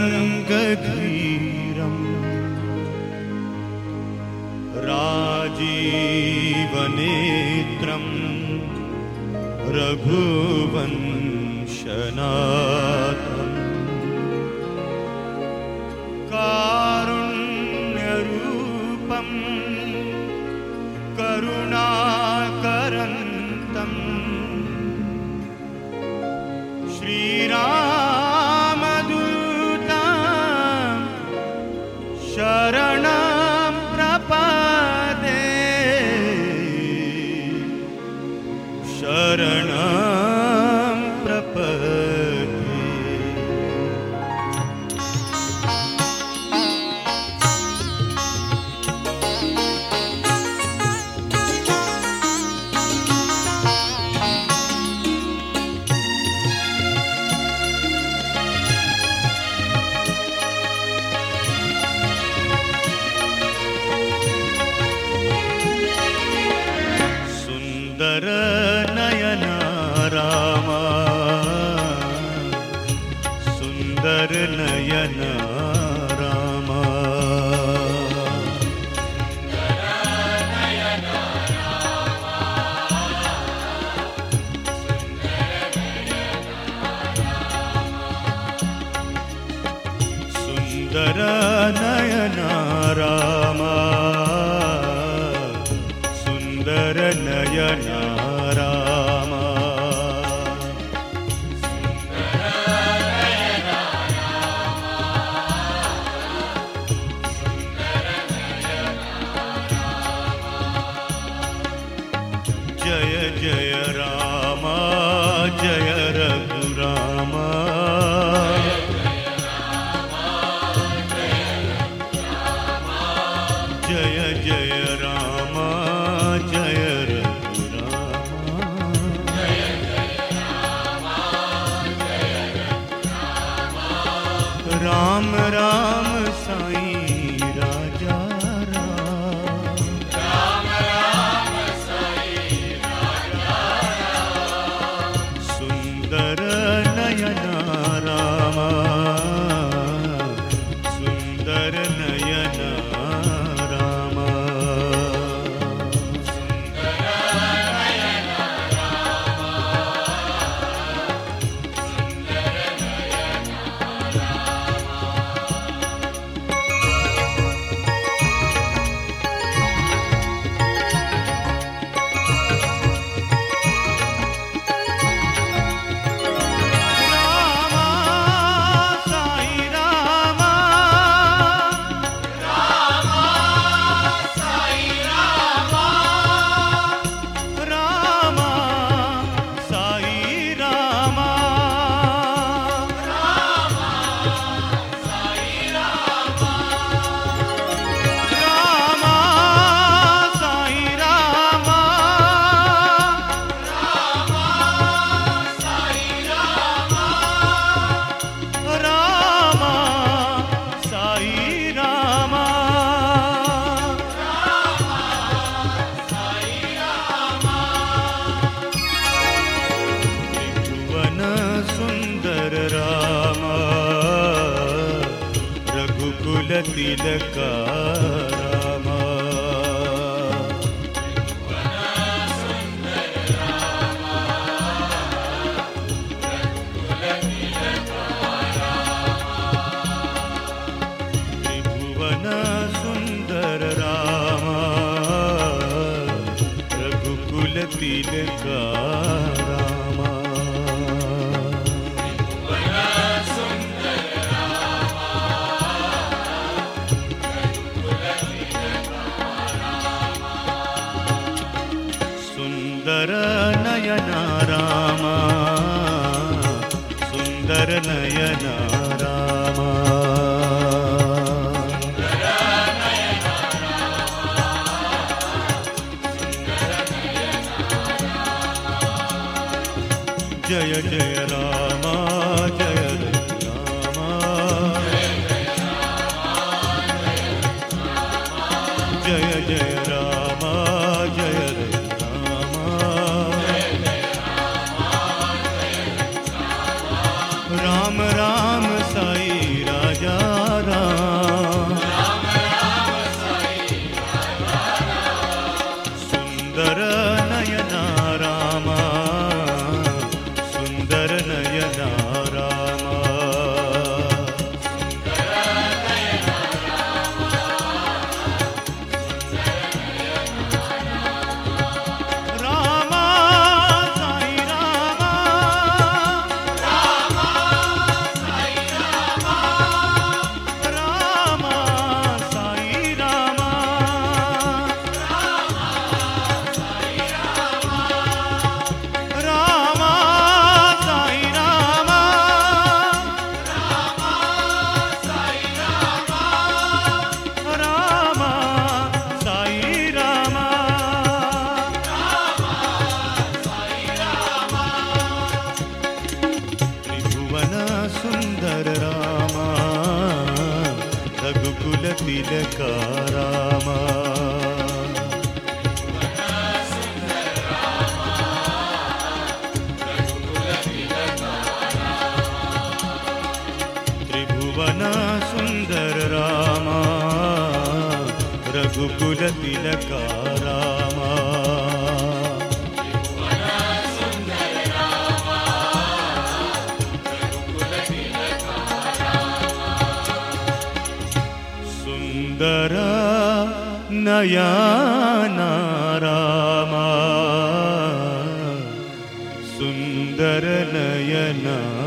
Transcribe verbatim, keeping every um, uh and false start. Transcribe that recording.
तरङ्गधीरम् राजीवनेत्रम् रघुवंशनाथम् कारुण्यरूपम् करुणाकरन्तम् श्रीरामदूतं शरणं प्रपदे शरणं प्रपदे। सुंदर नयना रामा सुंदर नयना रामा सुंदर नयना रामा सुंदर नयना रामा जय जय रामा जय रघुरामा जय जय रामा जय राम राम साईं राजा राम राम राम साईं राजा राम सुंदर नयना रामा सुंदर नयना रामा सुंदर नयना रामा सुंदर नयना रघुकुल तिलका रामा त्रिभुवन सुंदर रामा रघुकुल तिलका रामा सुंदर नयना रामा सुंदर नयना रामा जय जय रामा जय रामा जय जय रामा जय राम राम साई राजा तिलका रामा त्रिभुवन सुंदर रामा रघुकुल तिलका रामा सुंदर नयना रामा सुंदर नयना